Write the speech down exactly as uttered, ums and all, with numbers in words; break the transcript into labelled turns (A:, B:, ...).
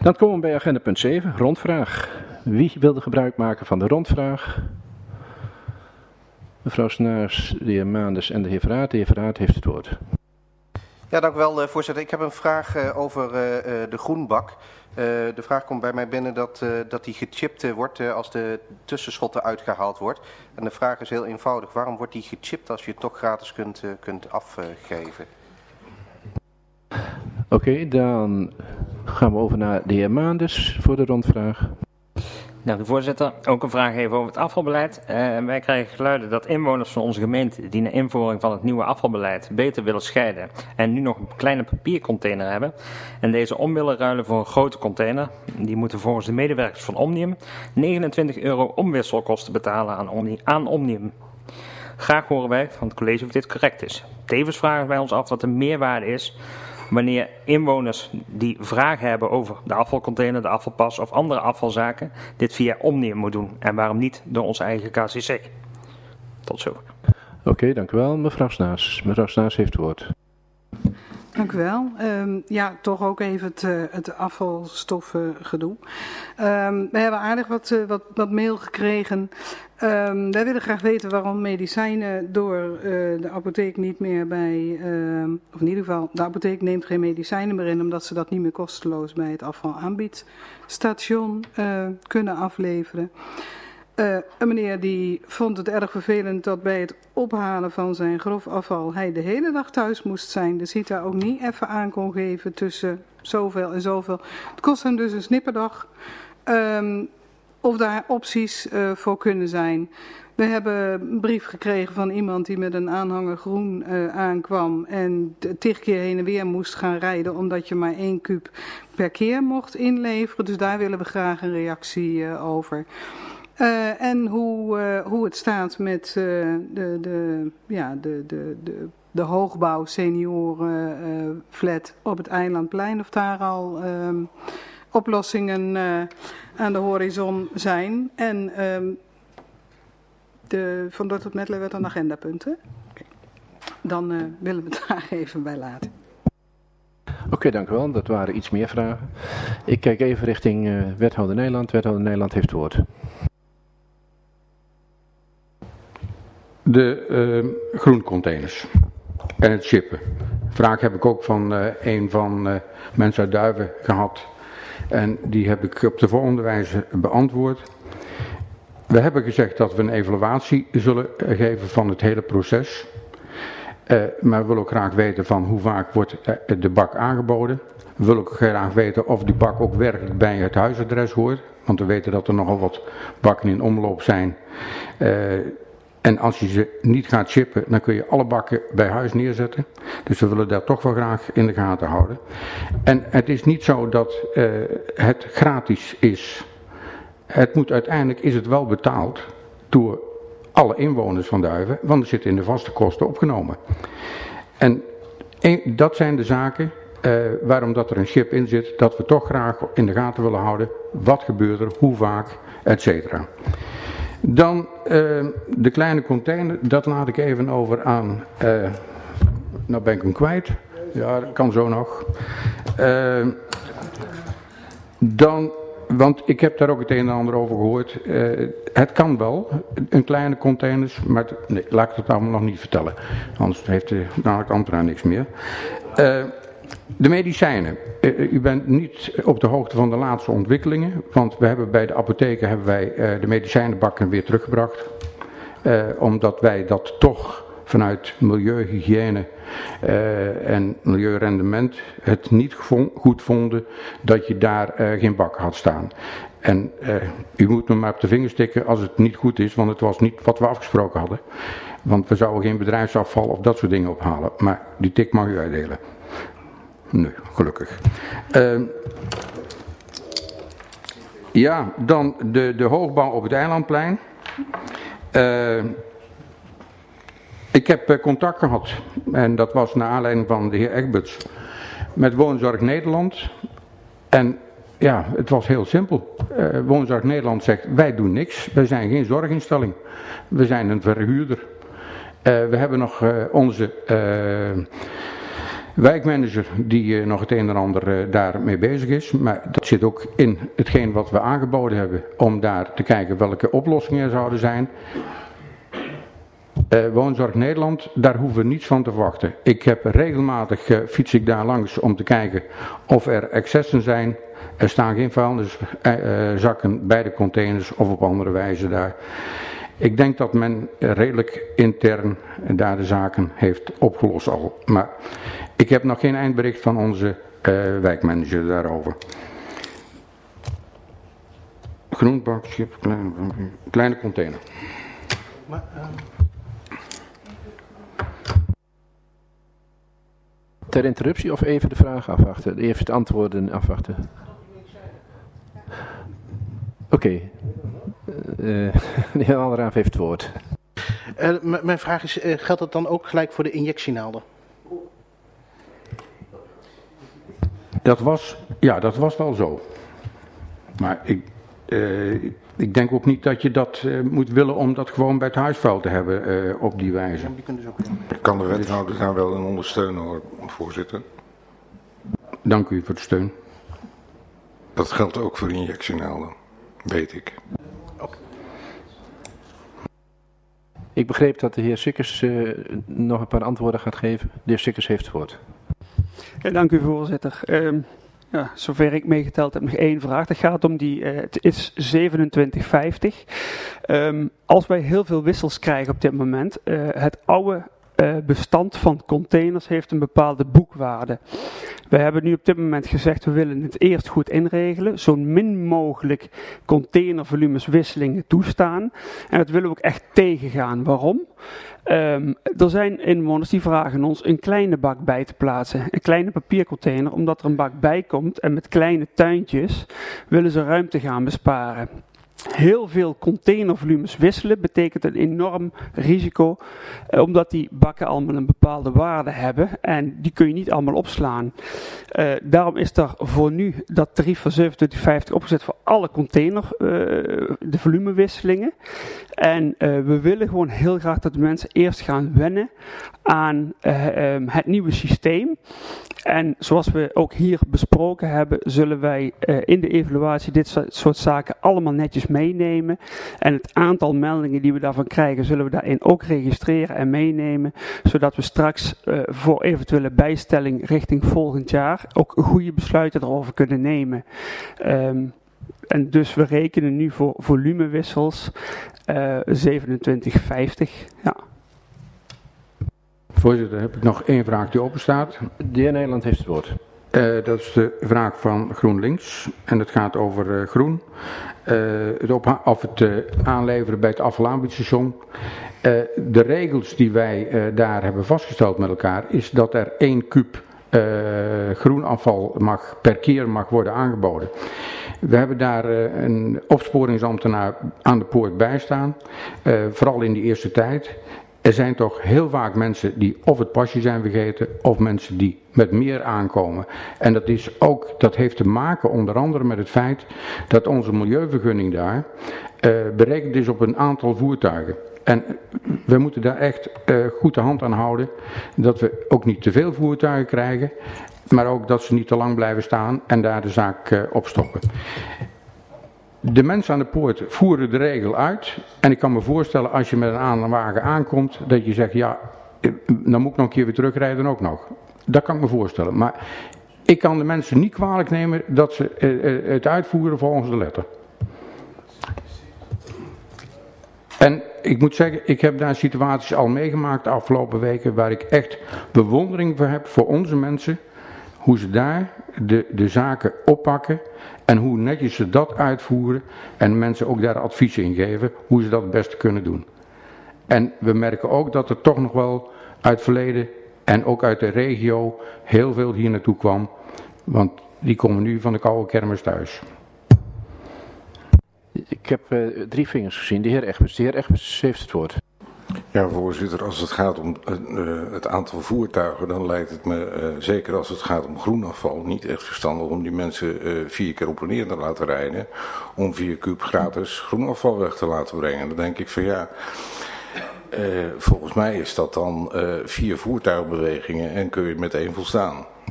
A: Dan komen we bij agenda punt zeven, rondvraag. Wie wilde gebruik maken van de rondvraag? Mevrouw Snaars, de heer Maanders en de heer Verraad. De heer Verraad heeft het woord.
B: Ja, dank u wel, voorzitter. Ik heb een vraag uh, over uh, de groenbak. Uh, de vraag komt bij mij binnen dat, uh, dat die gechipt uh, wordt uh, als de tussenschotten uitgehaald wordt. En de vraag is heel eenvoudig. Waarom wordt die gechipt als je het toch gratis kunt, uh, kunt afgeven?
A: Oké, okay, dan gaan we over naar de heer Maanders voor de rondvraag.
C: Dank u voorzitter. Ook een vraag even over het afvalbeleid. Uh, wij krijgen geluiden dat inwoners van onze gemeente die na invoering van het nieuwe afvalbeleid beter willen scheiden en nu nog een kleine papiercontainer hebben en deze om willen ruilen voor een grote container. Die moeten volgens de medewerkers van Omnium negenentwintig euro omwisselkosten betalen aan, Omni aan Omnium. Graag horen wij van het college of dit correct is. Tevens vragen wij ons af wat de meerwaarde is wanneer inwoners die vragen hebben over de afvalcontainer, de afvalpas of andere afvalzaken, dit via Omnium moet doen en waarom niet door onze eigen K C C. Tot zover.
A: Oké, okay, dank u wel. Mevrouw Snaars. Mevrouw Snaars heeft het woord.
D: Dank u wel. Um, ja, toch ook even het, uh, het afvalstoffengedoe. Um, we hebben aardig wat, uh, wat, wat mail gekregen. Um, wij willen graag weten waarom medicijnen door uh, de apotheek niet meer bij, uh, of in ieder geval, de apotheek neemt geen medicijnen meer in, omdat ze dat niet meer kosteloos bij het afvalaanbiedstation uh, kunnen afleveren. Uh, een meneer die vond het erg vervelend dat bij het ophalen van zijn grof afval hij de hele dag thuis moest zijn. Dus hij daar ook niet even aan kon geven tussen zoveel en zoveel. Het kost hem dus een snipperdag. Um, of daar opties uh, voor kunnen zijn. We hebben een brief gekregen van iemand die met een aanhanger groen uh, aankwam en tig keer heen en weer moest gaan rijden omdat je maar één kuub per keer mocht inleveren. Dus daar willen we graag een reactie uh, over. Uh, en hoe, uh, hoe het staat met uh, de, de, ja, de, de, de, de hoogbouw senioren uh, flat op het Eilandplein. Of daar al uh, oplossingen uh, aan de horizon zijn. En um, de, van Dort tot Medley werd een agendapunt. Okay. Dan uh, willen we het daar even bij laten.
A: Oké, okay, dank u wel. Dat waren iets meer vragen. Ik kijk even richting uh, wethouder Nijland. Wethouder Nijland heeft het woord.
E: De uh, groencontainers en het chippen. Vraag heb ik ook van uh, een van uh, mensen uit Duiven gehad. En die heb ik op de volgende wijze beantwoord. We hebben gezegd dat we een evaluatie zullen geven van het hele proces. Uh, maar we willen ook graag weten van hoe vaak wordt uh, de bak aangeboden. We willen ook graag weten of die bak ook werkelijk bij het huisadres hoort. Want we weten dat er nogal wat bakken in omloop zijn. Uh, En als je ze niet gaat chippen, dan kun je alle bakken bij huis neerzetten. Dus we willen dat toch wel graag in de gaten houden. En het is niet zo dat uh, het gratis is. Het moet uiteindelijk, is het wel betaald door alle inwoners van Duiven, want er zitten in de vaste kosten opgenomen. En een, dat zijn de zaken, uh, waarom dat er een chip in zit, dat we toch graag in de gaten willen houden. Wat gebeurt er, hoe vaak, et cetera. Dan uh, de kleine container, dat laat ik even over aan, uh, nou ben ik hem kwijt, ja dat kan zo nog. Uh, dan, want ik heb daar ook het een en ander over gehoord, uh, het kan wel, een kleine containers, maar nee, laat ik het allemaal nog niet vertellen, anders heeft de dadelijk ambtenaar niks meer. Uh, De medicijnen. Uh, u bent niet op de hoogte van de laatste ontwikkelingen, want we hebben bij de apotheken hebben wij uh, de medicijnenbakken weer teruggebracht. Uh, omdat wij dat toch vanuit milieu, hygiëne uh, en milieurendement het niet goed vonden dat je daar uh, geen bak had staan. En uh, u moet me maar op de vingers stikken als het niet goed is, want het was niet wat we afgesproken hadden. Want we zouden geen bedrijfsafval of dat soort dingen ophalen, maar die tik mag u uitdelen. Nee, gelukkig. Uh, ja, dan de, de hoogbouw op het Eilandplein. Uh, ik heb uh, contact gehad, en dat was naar aanleiding van de heer Egberts, met Woonzorg Nederland. En ja, het was heel simpel. Uh, Woonzorg Nederland zegt, wij doen niks, wij zijn geen zorginstelling. We zijn een verhuurder. Uh, we hebben nog uh, onze... Uh, wijkmanager die uh, nog het een en ander uh, daarmee bezig is. Maar dat zit ook in hetgeen wat we aangeboden hebben om daar te kijken welke oplossingen er zouden zijn. Uh, Woonzorg Nederland, daar hoeven we niets van te verwachten. Ik heb regelmatig uh, fiets ik daar langs om te kijken of er excessen zijn. Er staan geen vuilniszakken uh, bij de containers of op andere wijze daar. Ik denk dat men redelijk intern daar de zaken heeft opgelost al. Maar ik heb nog geen eindbericht van onze uh, wijkmanager daarover. Groenbak, schip, kleine, kleine container.
F: Maar, uh...
A: Ter interruptie of even de vraag afwachten? Even het antwoorden afwachten. Oké. Okay. Uh, de heer Alraaf heeft het woord.
F: Uh, mijn vraag is, uh, geldt dat dan ook gelijk voor de injectienaalden?
E: Dat was, ja, dat was wel zo. Maar ik, uh, ik denk ook niet dat je dat uh, moet willen om dat gewoon bij het huisvuil te hebben uh, op die wijze.
G: Ik kan de wethouder daar wel in ondersteunen hoor, voorzitter.
E: Dank u voor de steun.
G: Dat geldt ook voor injectienaalden, weet ik.
A: Okay. Ik begreep dat de heer Sikkers uh, nog een paar antwoorden gaat geven. De heer Sikkers heeft het woord.
H: Ja, dank u voorzitter. Um, ja, zover ik meegeteld heb, nog één vraag. Dat gaat om die, uh, het is zevenentwintig vijftig. Um, als wij heel veel wissels krijgen op dit moment, uh, het oude uh, bestand van containers heeft een bepaalde boekwaarde. We hebben nu op dit moment gezegd, we willen het eerst goed inregelen, zo min mogelijk containervolumeswisselingen toestaan. En dat willen we ook echt tegengaan. Waarom? Um, er zijn inwoners die vragen ons een kleine bak bij te plaatsen, een kleine papiercontainer, omdat er een bak bij komt en met kleine tuintjes willen ze ruimte gaan besparen. Heel veel containervolumes wisselen betekent een enorm risico, eh, omdat die bakken allemaal een bepaalde waarde hebben en die kun je niet allemaal opslaan. Uh, daarom is er voor nu dat tarief van zevenentwintig vijftig opgezet voor alle container, uh, de volumewisselingen. En uh, we willen gewoon heel graag dat de mensen eerst gaan wennen aan uh, um, het nieuwe systeem. En zoals we ook hier besproken hebben, zullen wij uh, in de evaluatie dit soort zaken allemaal netjes meenemen. En het aantal meldingen die we daarvan krijgen, zullen we daarin ook registreren en meenemen. Zodat we straks uh, voor eventuele bijstelling richting volgend jaar ook goede besluiten erover kunnen nemen. Um, en dus we rekenen nu voor volumewissels uh, zevenentwintig vijftig. Ja.
E: Voorzitter, heb ik nog één vraag die open staat.
A: De heer Nederland heeft het woord.
E: Uh, dat is de vraag van GroenLinks en het gaat over uh, groen. Uh, het opha- of het uh, aanleveren bij het afvalaanbiedsstation. Uh, de regels die wij uh, daar hebben vastgesteld met elkaar is dat er één kuub uh, groenafval mag, per keer mag worden aangeboden. We hebben daar uh, een opsporingsambtenaar aan de poort bij staan, uh, vooral in die eerste tijd. Er zijn toch heel vaak mensen die of het pasje zijn vergeten of mensen die met meer aankomen. En dat is ook, dat heeft te maken onder andere met het feit dat onze milieuvergunning daar uh, berekend is op een aantal voertuigen. En we moeten daar echt uh, goed de hand aan houden dat we ook niet te veel voertuigen krijgen, maar ook dat ze niet te lang blijven staan en daar de zaak uh, op stoppen. De mensen aan de poort voeren de regel uit en ik kan me voorstellen als je met een aanwagen aankomt dat je zegt ja, dan moet ik nog een keer weer terugrijden ook nog. Dat kan ik me voorstellen, maar ik kan de mensen niet kwalijk nemen dat ze het uitvoeren volgens de letter. En ik moet zeggen, ik heb daar situaties al meegemaakt de afgelopen weken waar ik echt bewondering voor heb voor onze mensen. Hoe ze daar de, de zaken oppakken en hoe netjes ze dat uitvoeren en mensen ook daar advies in geven hoe ze dat het beste kunnen doen. En we merken ook dat er toch nog wel uit het verleden en ook uit de regio heel veel hier naartoe kwam, want die komen nu van de koude kermis thuis.
A: Ik heb uh, drie vingers gezien. De heer Egbers. De heer Egbers heeft het woord.
G: Ja, voorzitter, als het gaat om uh, het aantal voertuigen, dan lijkt het me, uh, zeker als het gaat om groenafval, niet echt verstandig om die mensen uh, vier keer op en neer te laten rijden, om vier kuub gratis groenafval weg te laten brengen. Dan denk ik van ja, Uh, volgens mij is dat dan uh, vier voertuigbewegingen en kun je met één volstaan.